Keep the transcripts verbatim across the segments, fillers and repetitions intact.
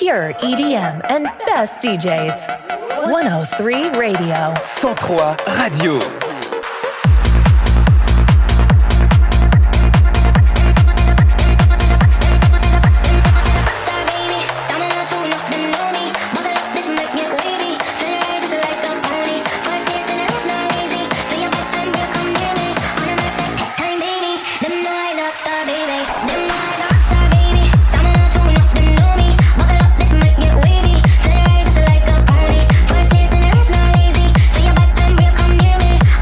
pure E D M and best D Js. one oh three Radio. cent trois Radio. First place in the rest, not lazy. Feel your back and real, come near me.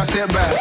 step back.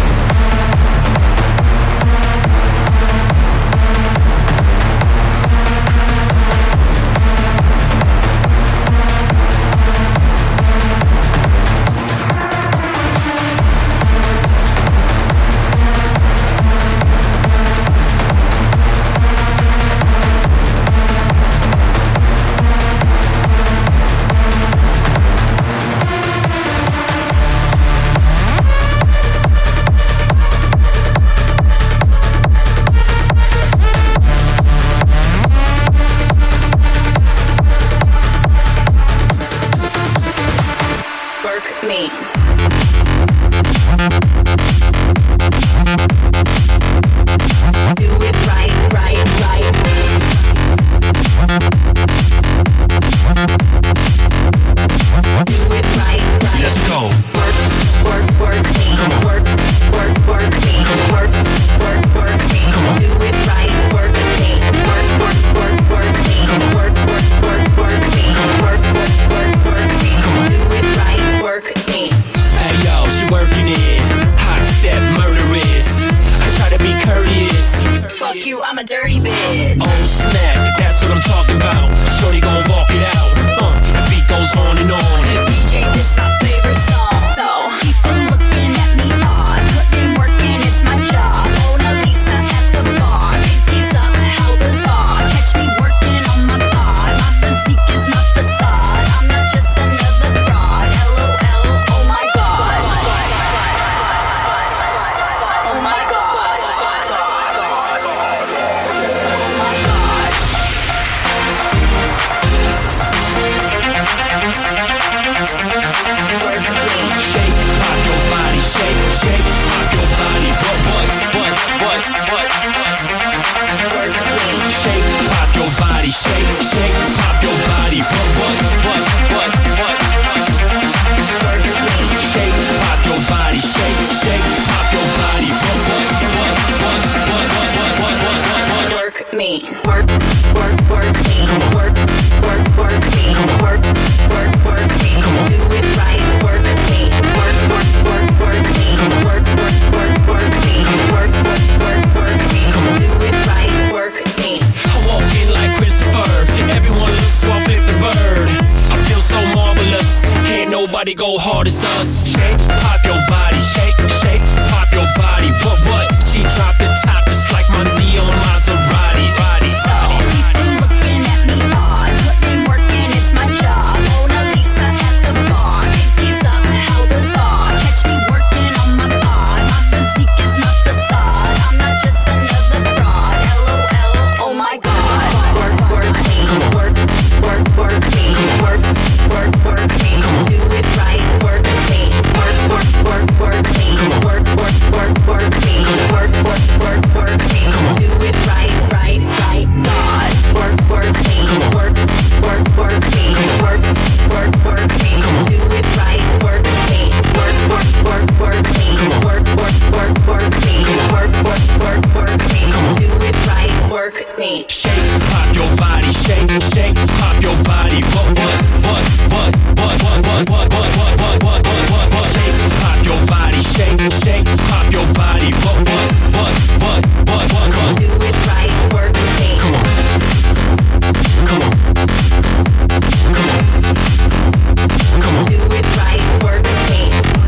Go hard as us. Shake, pop your body. Shake, shake, pop your body. What, what? She dropped the top just like my neon Maserati. Body, so people looking at me odd. Putting work in, it's my job. Mona Lisa at the bar. Pinkies up, how bizarre. Catch me working on my bod. My physique is not facade. I'm not just another fraud. L O L, oh my god. Work, work me. Work, work, work me. Work, work, work me. Do it right. Work me. Work, work, work, work me. Work, work, work, work me. Work, work, work, work me. Do it right, right, right, God. Work, work me. Work, work, work me. Work, work, work me. Do it right, work me. Work, work, work, work me. Work, work, work, work me. Work, work, work, work me. Do it right, work me. Shake, pop your body. Shake, shake, pop your body. What, what, what, what, what, what, what, what, what, what, what, what, what? Shake, pop your body. Shake, shake, pop your body. What, what, what, what, what, what, what? Do it right, work me. Come on, come on, come on, come on. Do it right, work me.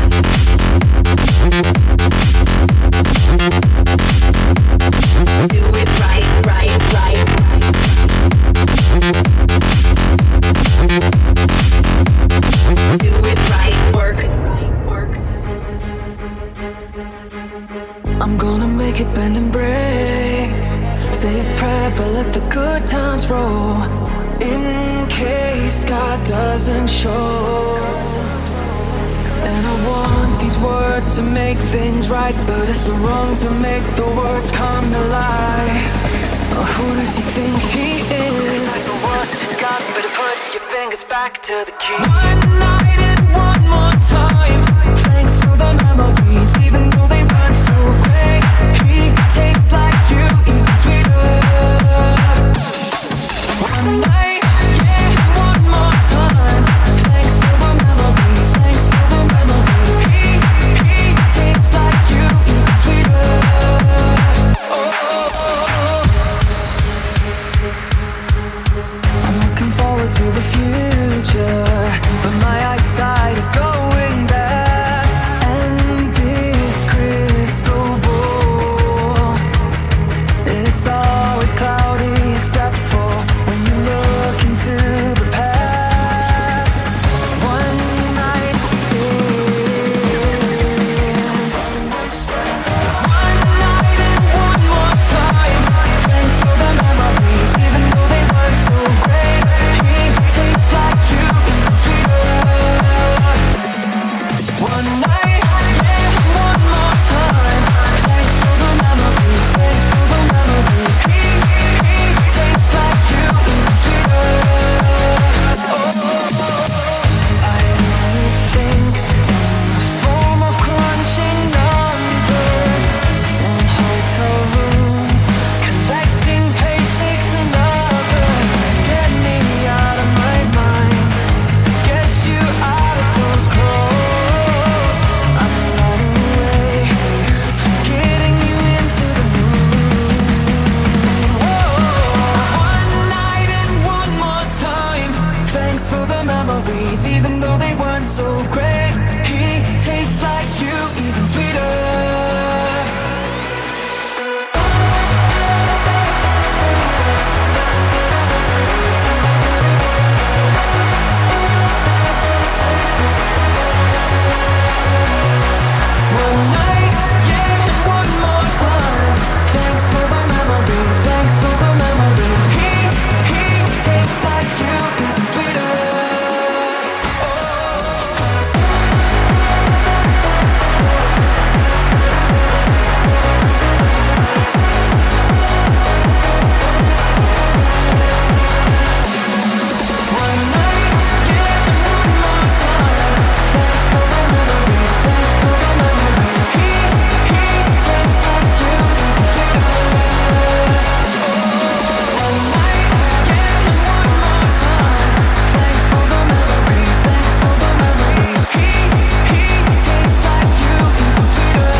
Do it right, right, right. Do it right, work, work. I'm gonna make it bend and break. Say a prayer, but let the good times roll. In case God doesn't show. And I want these words to make things right, but it's the wrongs that make the words come to life. Oh, who does he think he is? That's the worst you got, better put your fingers back to the key. One night and one more time. Thanks for the memories, even though they weren't so great. He tastes like you, even sweeter. One night, yeah, one more time. Thanks for the memories, thanks for the memories. He, he tastes to the future, but my eyesight is going back. And this crystal ball, it's always cloudy except for when you look into the past. One night stand, one night and one more time. Thanks for the memories, even though they weren't so great. He tastes like you, even sweeter. One night, yeah, one more time. Thanks for the memories, thanks for the memories. He, he tastes like you, even sweeter. Oh, I only think in the form of crunching numbers in hotel rooms, collecting paychecks and others. Get me out of my mind, get you out of those clothes. I'm running away, forgetting you into the moon. Whoa. One night and one more time. Thanks for the memories, even though they weren't so great. He tastes like you, even sweeter. One night, yeah, one more time. Thanks for the memories, thanks for the memories. He, he tastes like you, even sweeter. One night, yeah, one more time. Thanks for the memories, thanks for the memories. He, he tastes like you, even sweeter. One night, yeah, one more time. Thanks for the memories, thanks for the memories. He, he tastes like you, even sweeter.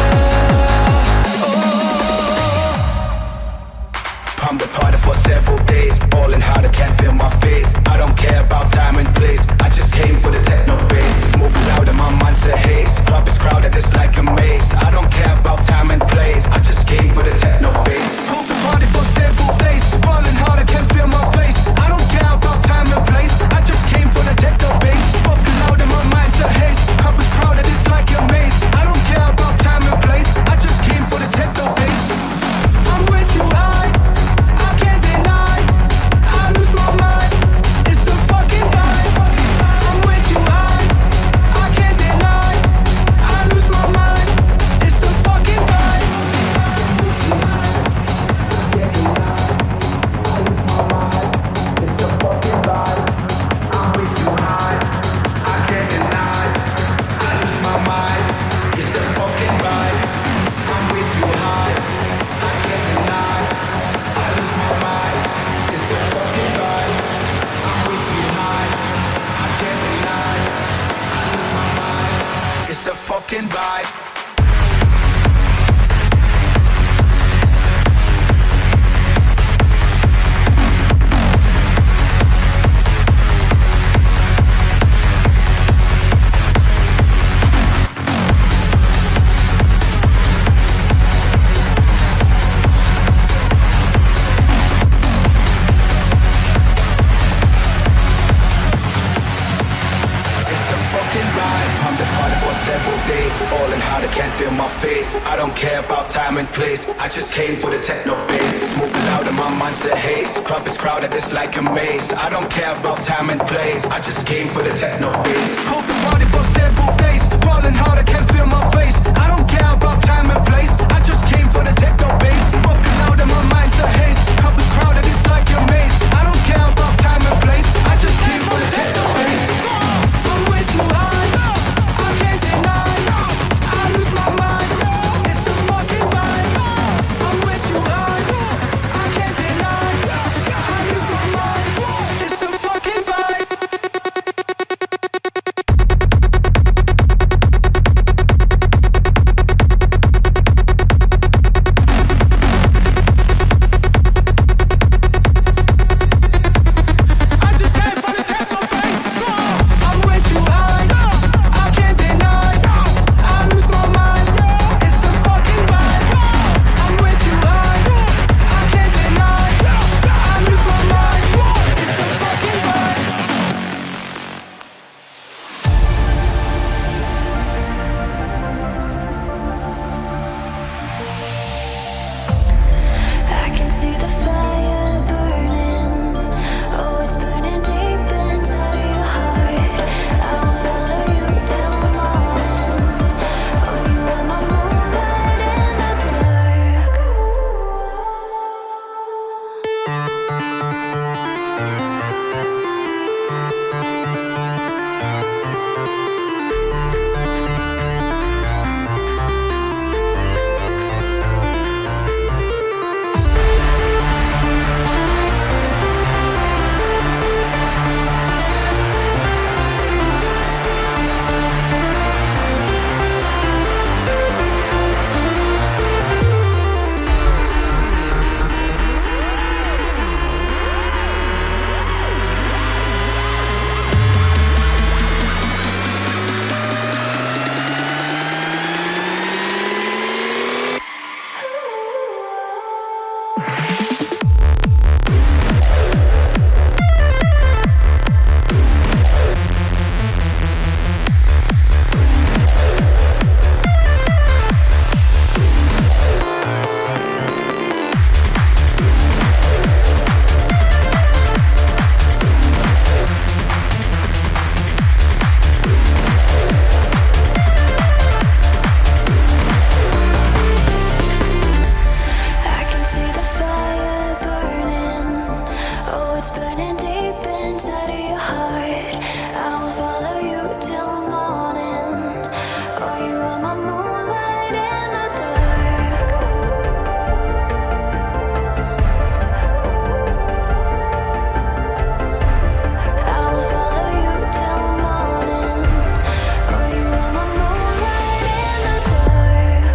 I'm the party for several days, ballin' hard, I can't feel my face. I don't care about time and place, I just came for the techno bass. Smoking loud and my mind's a haze. Club is crowded, it's like a maze. I don't care about time and place, I just came for the techno bass. Hold the party for several days, ballin' hard, I can't feel my face. I don't care about time and place, I just came for the techno bass. Smoking loud and my mind's a haze. Club is crowded, it's like a maze. I don't care about time and place, I just came for the techno bass. I'm way too high, I can't deny. I lose my mind, it's a fucking vibe. I'm way too high, I can't deny. I lose my mind, it's a fucking vibe. I'm way too high, I can't deny. I lose my mind, it's a fucking vibe. I'm way too high, I can't deny. I lose my mind, it's a fucking vibe. I'm way too high, I can't deny. I lose my mind, it's a fucking vibe. I don't care about time and place, I just came for the techno bass. Smoking loud and my mind's a haze. Club is crowded, it's like a maze. I don't care about time and place, I just came for the techno bass. Hold the party for several days, ballin' hard, I can't feel my face. I don't care about time and place, I just came for the techno bass. Smoking loud and my mind's a haze. Club is crowded, it's like a maze. I don't care about time and place, I just came for the techno bass. I'm way too high, I can't deny. I lose my mind, it's a fucking vibe. I'm way too high, I can't deny. I lose my mind, it's a fucking vibe. it's burning deep inside of your heart. I will follow you till morning. Oh, you are my moonlight in the dark. I will follow you till morning. Oh, you are my moonlight in the dark.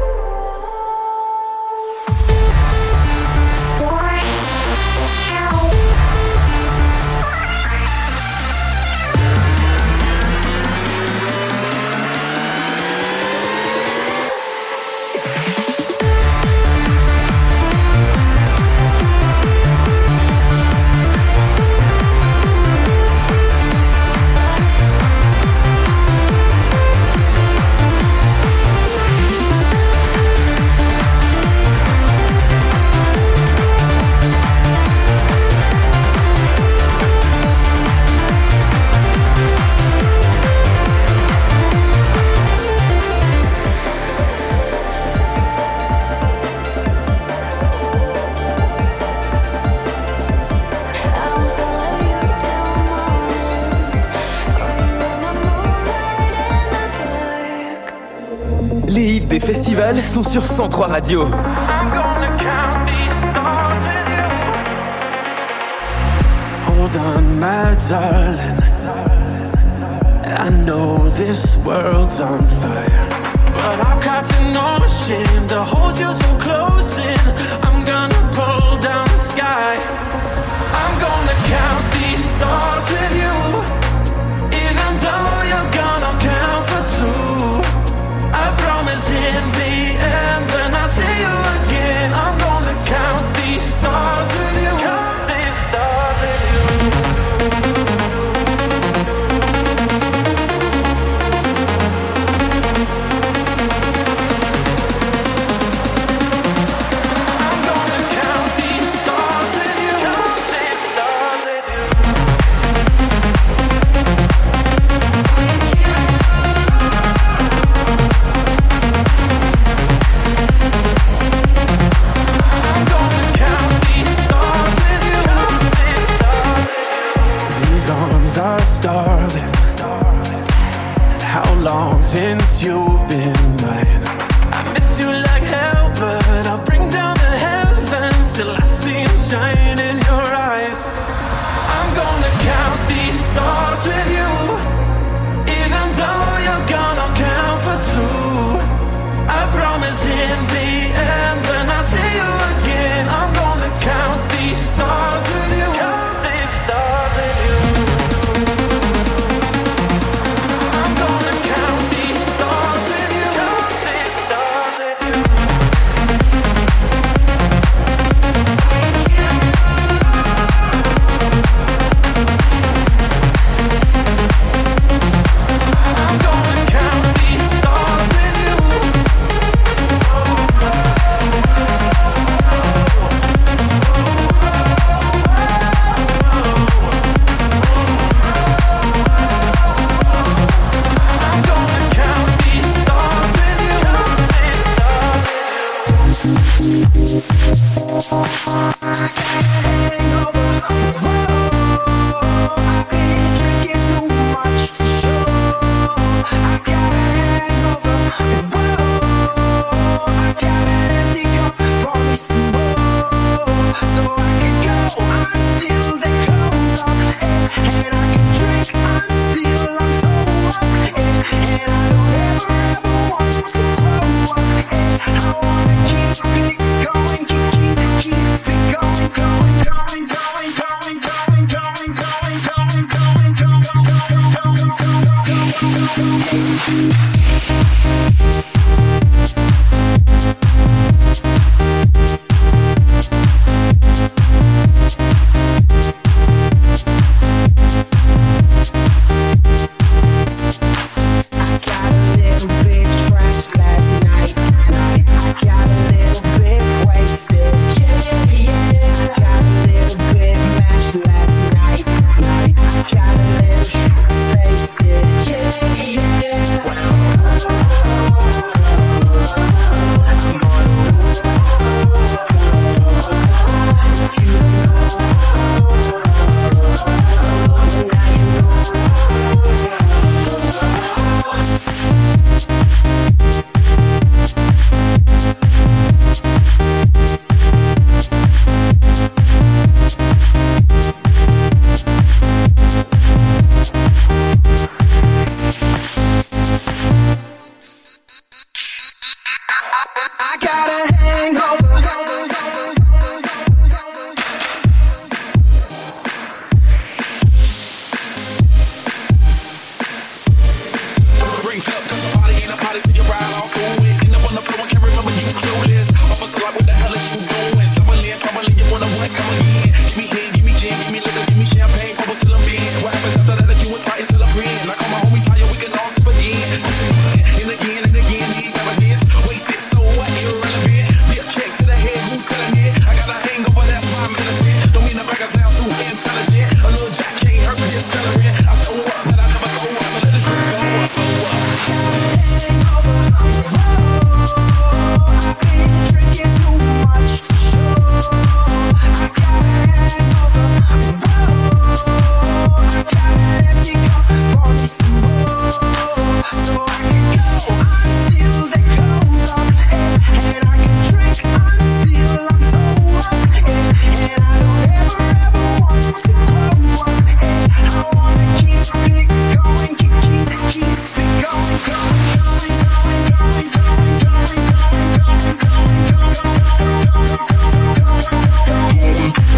Les hits des festivals sont sur cent trois Radio. I'm gonna count these stars with you. Hold on, my darling. I know this world's on fire, but I'll cast no shame to hold you so close in. I'm gonna pull down the sky. I'm gonna count these stars with you. Even though you're gonna count for two, I promise in the end when I see you again, I'm gonna count these stars with you. Count these stars with you. I'm gonna count these stars with you. Count these stars with you. I'm gonna count these stars with you. These arms are starving. How long since you've been mine? I miss you like hell, but I'll bring down the heavens till I see them shine in your eyes. I'm gonna count these stars with you. Even though you're gonna count for two, I promise in the end when I see you again, I'm gonna count these stars with you. Count these stars with you. I'm gonna count these stars with you. Count these stars with you. I'm gonna count these stars with you. I'm gonna count these stars with you. Yeah, yeah. intelligent. A little jack can't hurt me, it's celebrate. I show up, but I never go up, so let the drinks go up, go up. I've been drinking too much for sure. I got a hangover, whoa. I got an empty cup, pour me some more, so I can go until the close up, and, and I can drink until I'm toe up, and, and I don't ever ever want to grow up, and I wanna keep it going, keep keep keep it going, going, going, going, going, going, going, going, going, going, going, going, going, going.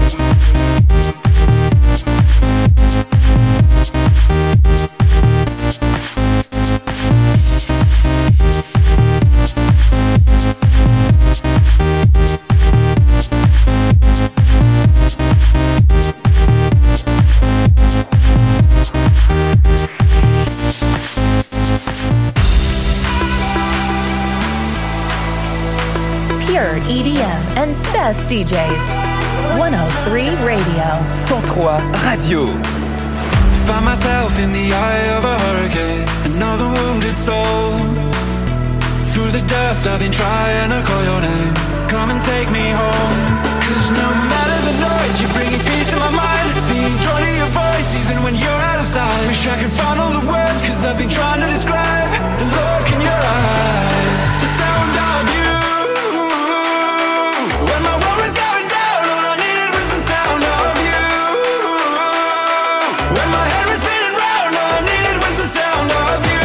Pure E D M and best D Js. one oh three Radio. cent trois Radio. Find myself in the eye of a hurricane, another wounded soul. Through the dust I've been trying to call your name. Come and take me home. Cause no matter the noise, you're bringing peace to my mind. Being drawn to your voice even when you're out of sight. Wish I could find all the words, cause I've been trying to describe the look in your eyes, the sound of you. When my world was going down, all I needed was the sound of you. When my head was spinning round, all I needed was the sound of you.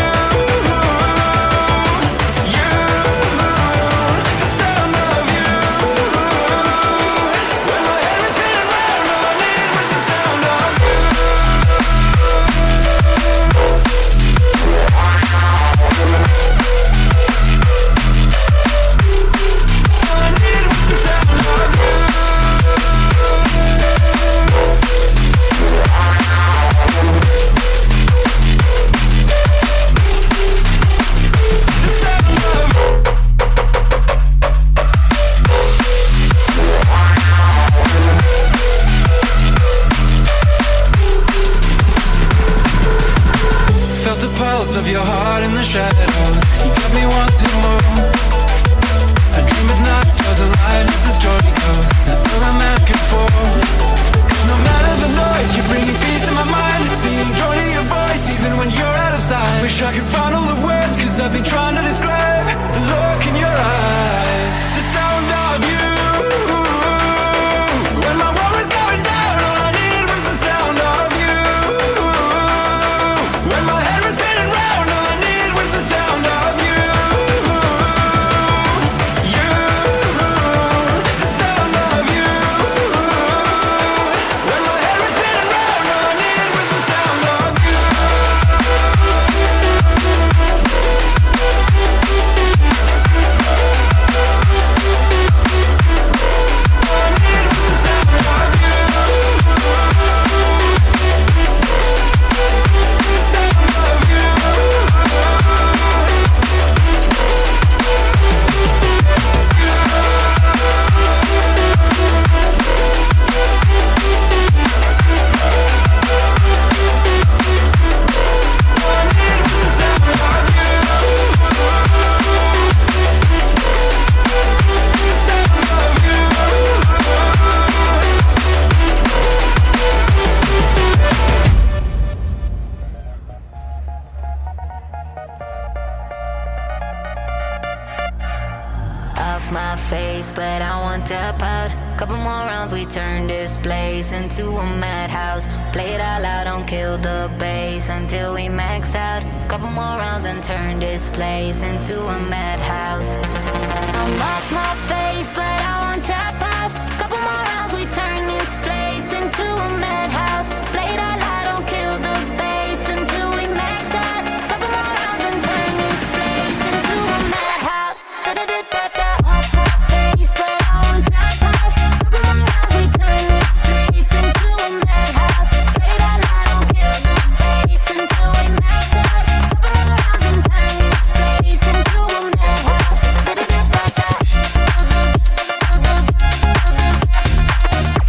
You, the sound of you. When my head was spinning round, all I needed was the sound of you. All I needed was the sound of you. The sound of you. Felt the pulse of your heart in the shadows. You got me wanting more. I dream at night, stars align as the story goes. That's all I'm asking for. Cause no matter the noise, you're bringing peace to my mind. Being drawn to your voice even when you're out of sight. Wish I could find all the words, cause I've been trying to describe the look in your eyes, the sound of you. When my world was going down, all I needed was the sound of you. When my head was spinning round, all I needed was the sound of you. You, the sound of you. When my head was spinning round, all I needed was the sound of you. Off my face, but I want to pout. Couple more rounds, we turn this place into a madhouse. Play it all out, don't kill the bass until we max out. Couple more rounds and turn this place into a madhouse. I'm off my face, but I want to pout. Couple more rounds, we turn this place into a madhouse. Play it all out, don't kill the bass until we max out. Couple more rounds and turn this place into a madhouse. Da-da-da-da-da. Off my face, but I want to pout. Couple more rounds, we turn this place into a madhouse. Play it all out, don't kill the bass until we max out. Couple more rounds and turn this place into a madhouse. Da-da-da-da-da.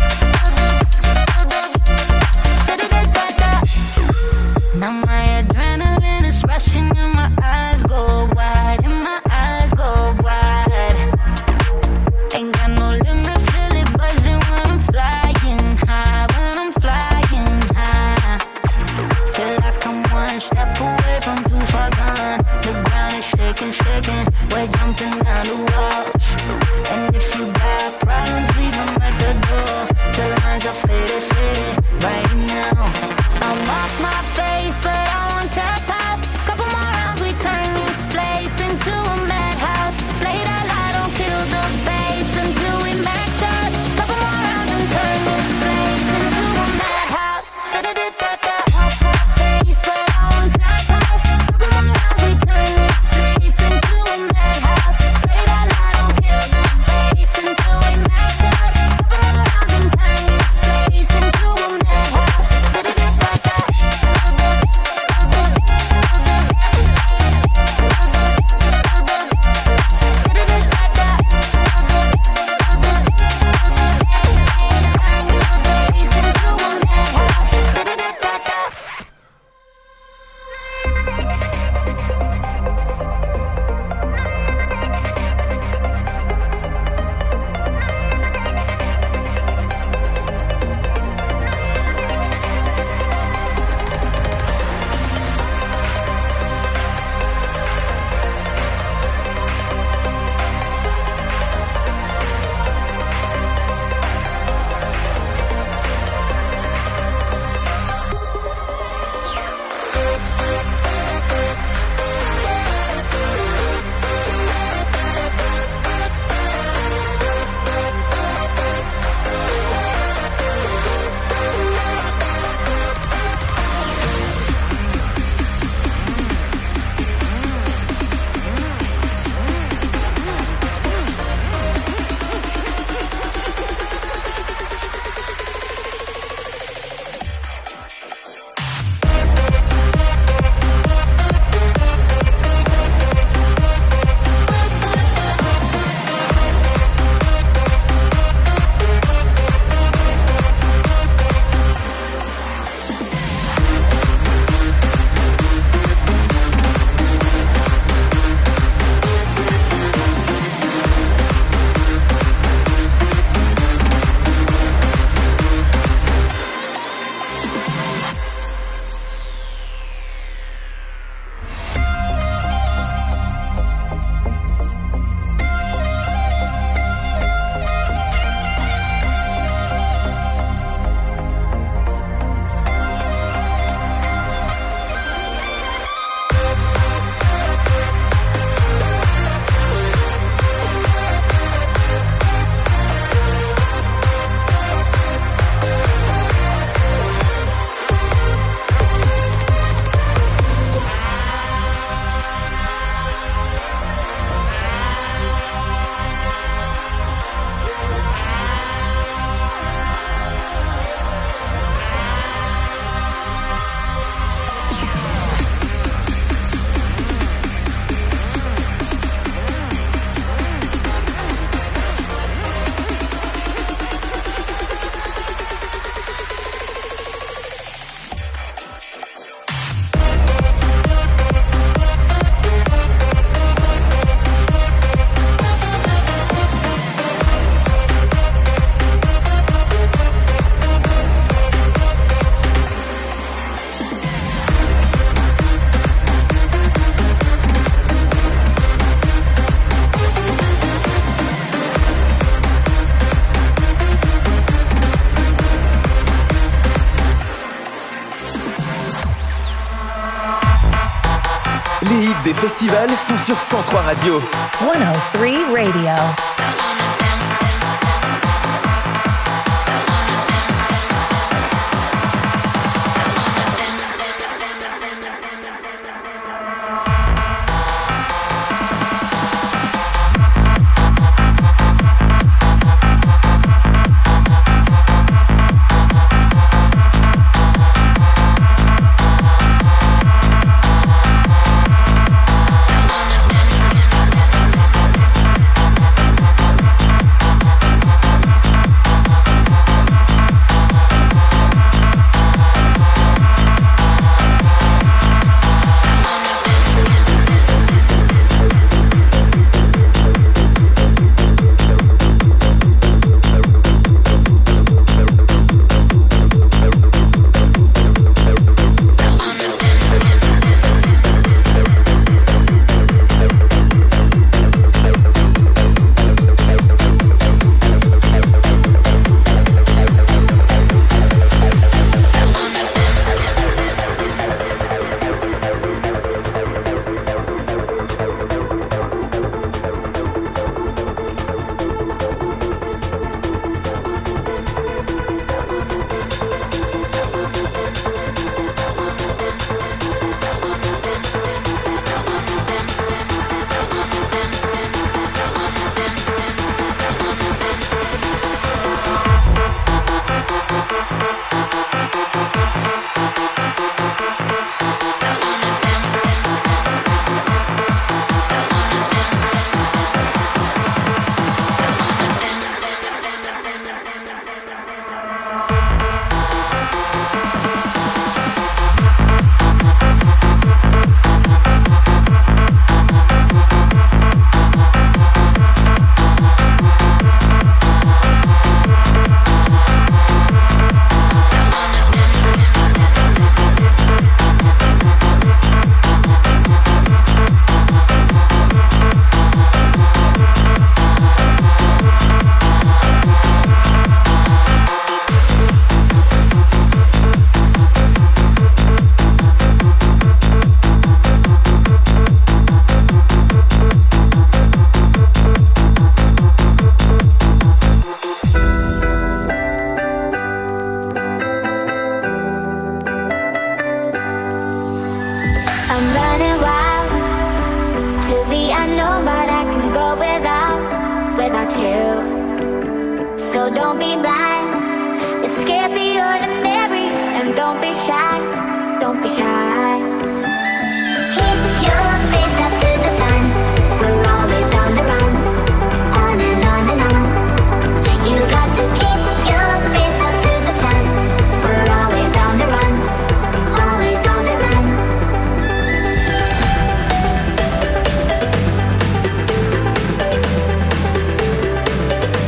des festivals sont sur cent trois Radio. cent trois Radio.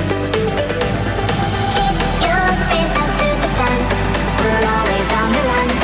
We're always on the run.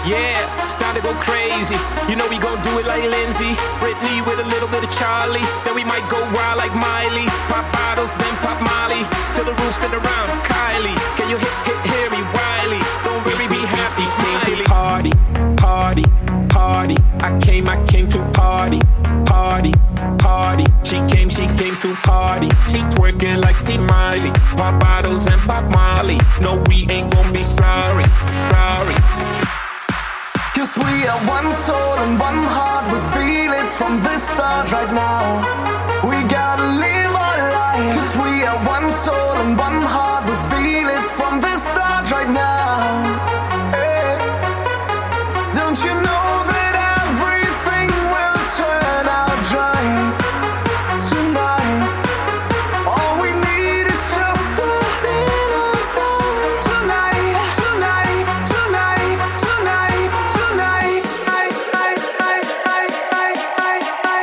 Yeah, it's time to go crazy. You know we gon' do it like Lindsay, Britney with a little bit of Charlie. Then we might go wild like Miley. Pop bottles, then pop Molly, till the room spin around. Kylie, can you hit, hit, hear me? Wiley, don't really be happy. Came to party, party, party. I came, I came to party, party, party. She came, she came to party. She twerking like she Miley. Pop bottles and pop Molly. No, we ain't gon' be sorry, sorry. Cause we are one soul and one heart. We feel it from the start right now. We gotta live our life. Cause we are one soul and one heart. We feel it from the start right now. Hey. Don't you know that everything will turn out right tonight? All we need is just a little time tonight, tonight, tonight, tonight, tonight. I, I, I, I, I, I,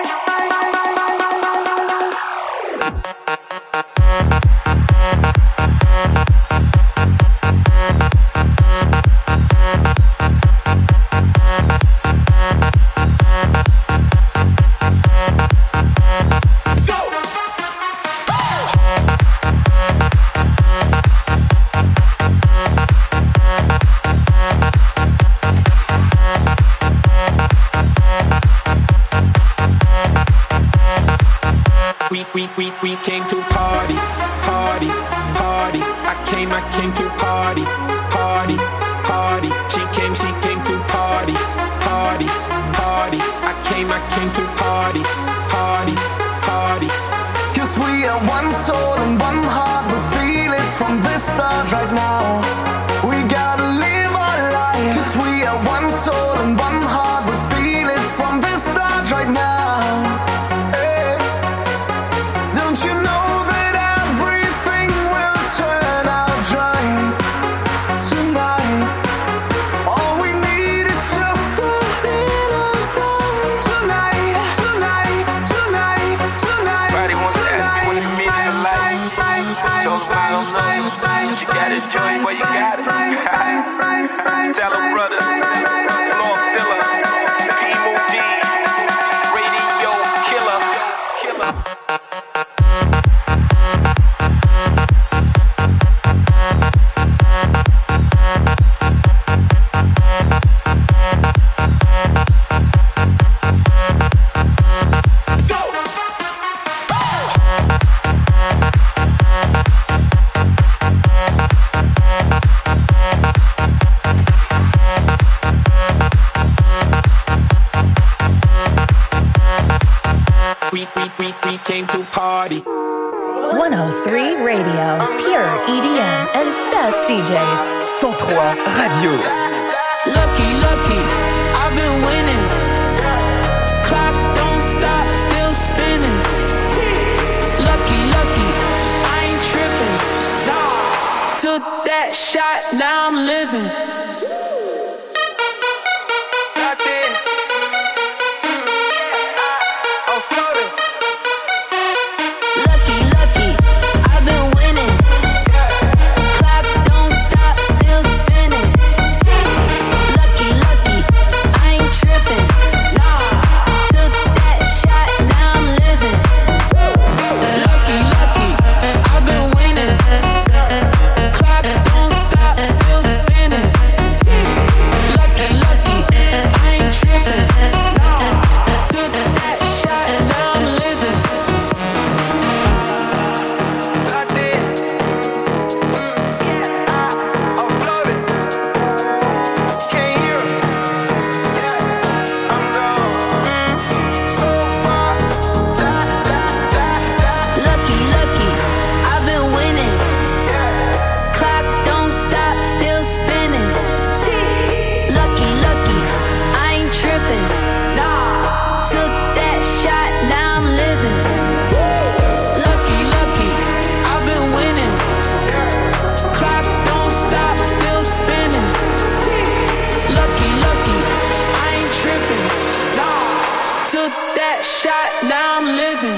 We, we, we, we came to party, party, party. I came, I came to party, party, party. She came, she came to party, party, party. I came, I came to party, party, party. Cause we are one soul and one heart. We feel it from the start right now. We gotta live our life. Cause we are one soul and one heart. We feel it from the start right now. Hey. Don't you know that everything will turn out right tonight? All we need is just a little time tonight, tonight, tonight, tonight. Everybody wants that. You want to meet in the light. Those around love. But you gotta enjoy it where you got it. Tell them brothers. Come on, Philla. P M O D. Radio killer. Killer. We, we, we, we came to party. one oh three Radio, pure E D M and best D Js. cent trois Radio. Lucky, lucky, I've been winning. Clock don't stop, still spinning. Lucky, lucky, I ain't tripping. Took that shot, now I'm living. Lucky, lucky, I've been winning. Clock don't stop, still spinning. Lucky, lucky, I ain't tripping. Took that shot, now I'm living. Lucky, lucky, I've been winning. Clock don't stop, still spinning. Lucky, lucky, I ain't tripping. Took that shot, now I'm living. Lucky, lucky, I've been winning. Clock don't stop, still spinning. Lucky, lucky, I ain't tripping. Took that shot, now I'm living. Lucky, lucky, I've been winning. Clock don't stop, still spinning. Lucky, lucky, I ain't tripping. Took that shot, now I'm living.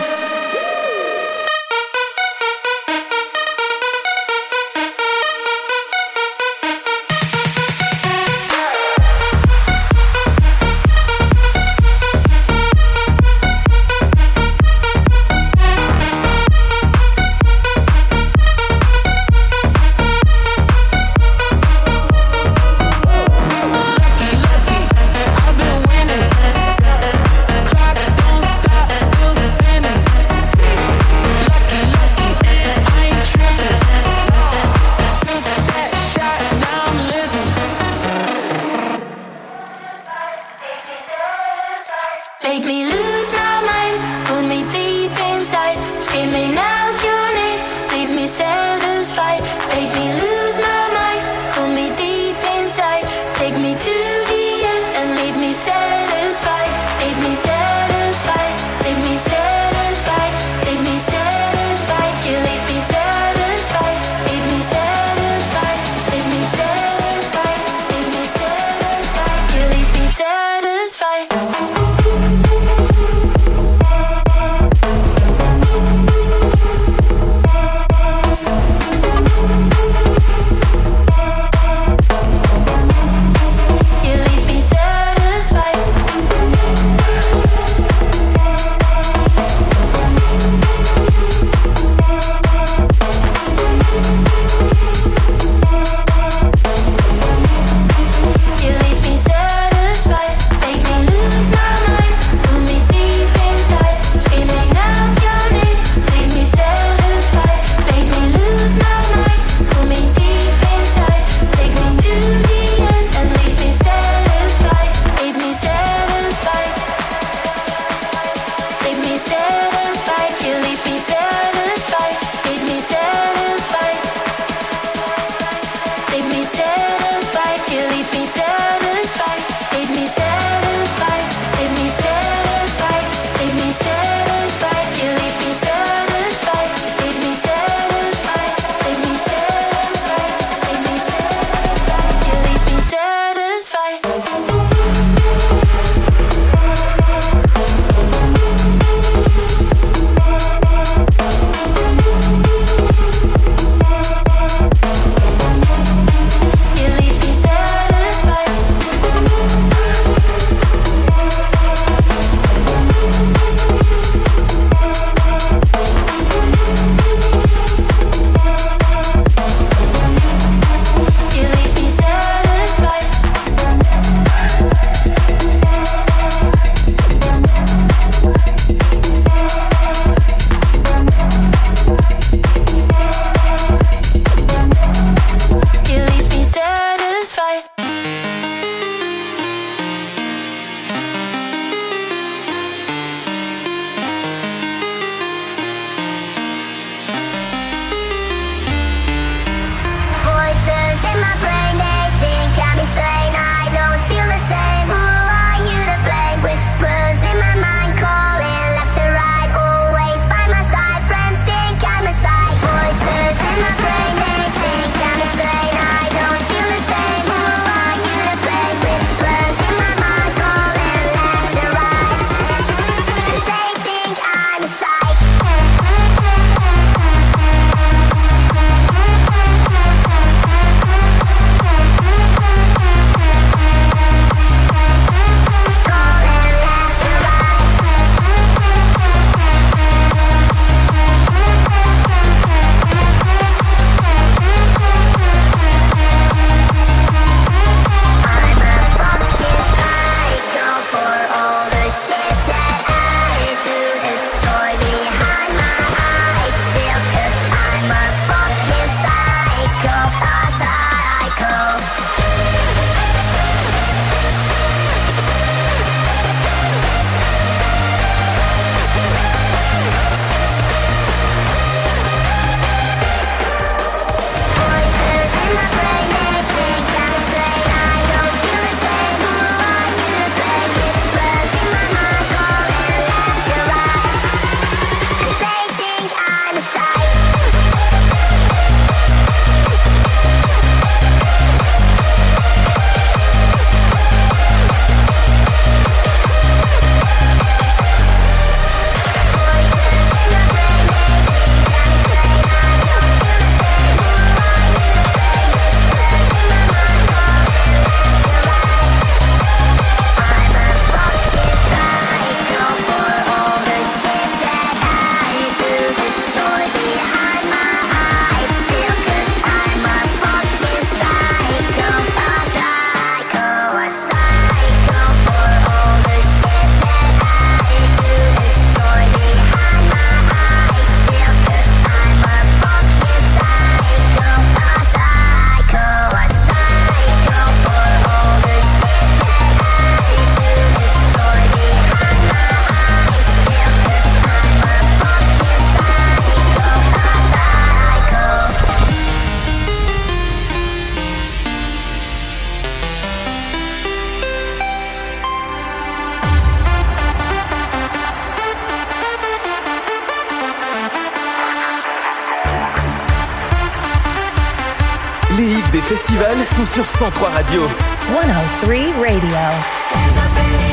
festivals sont sur cent trois Radio. cent trois Radio.